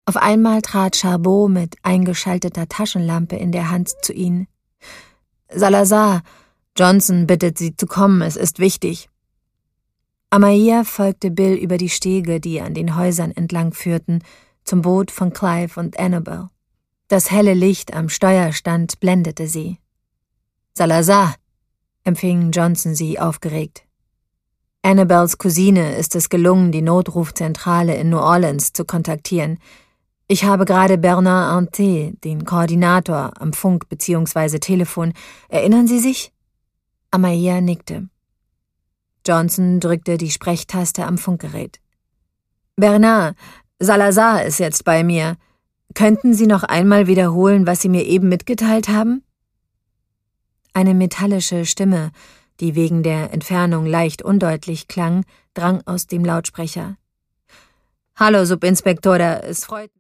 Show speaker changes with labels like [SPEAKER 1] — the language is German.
[SPEAKER 1] Auf einmal trat Charbot mit eingeschalteter Taschenlampe in der Hand zu ihnen. »Salazar, Johnson bittet Sie zu kommen, es ist wichtig.« Amaya folgte Bill über die Stege, die an den Häusern entlang führten, zum Boot von Clive und Annabel. Das helle Licht am Steuerstand blendete sie. »Salazar«, empfing Johnson sie aufgeregt. »Annabels Cousine ist es gelungen, die Notrufzentrale in New Orleans zu kontaktieren. Ich habe gerade Bernard Ante, den Koordinator, am Funk bzw. Telefon. Erinnern Sie sich?« Amaya nickte. Johnson drückte die Sprechtaste am Funkgerät. »Bernard, Salazar ist jetzt bei mir. Könnten Sie noch einmal wiederholen, was Sie mir eben mitgeteilt haben?« Eine metallische Stimme, die wegen der Entfernung leicht undeutlich klang, drang aus dem Lautsprecher. »Hallo, Subinspektor, es freut mich.«